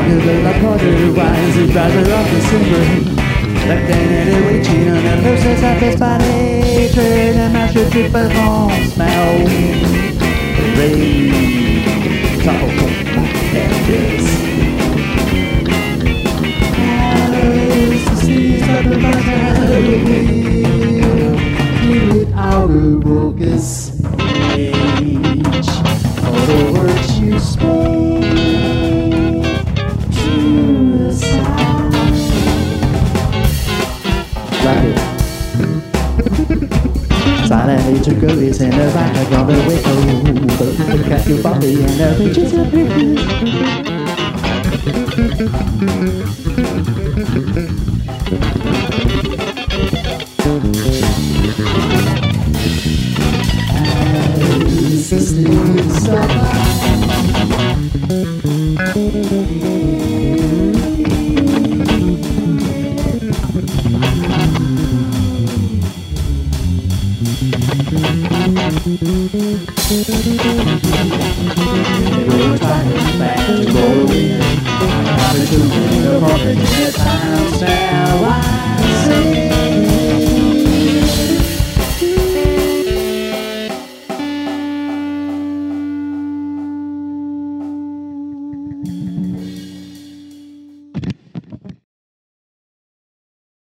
de la porte wise, he drives her off the silver. Like Danny waiting on the losers of his body, trade and mash your triple home smell. Rain, top of my head is. The seas of the with our bogus age. All the words you speak to the side. Like it. Silently took a risk and the back of the window. But cut your body and the pictures of we're trying back to go in. I'm a two in the morning, yes, I'm sad. I say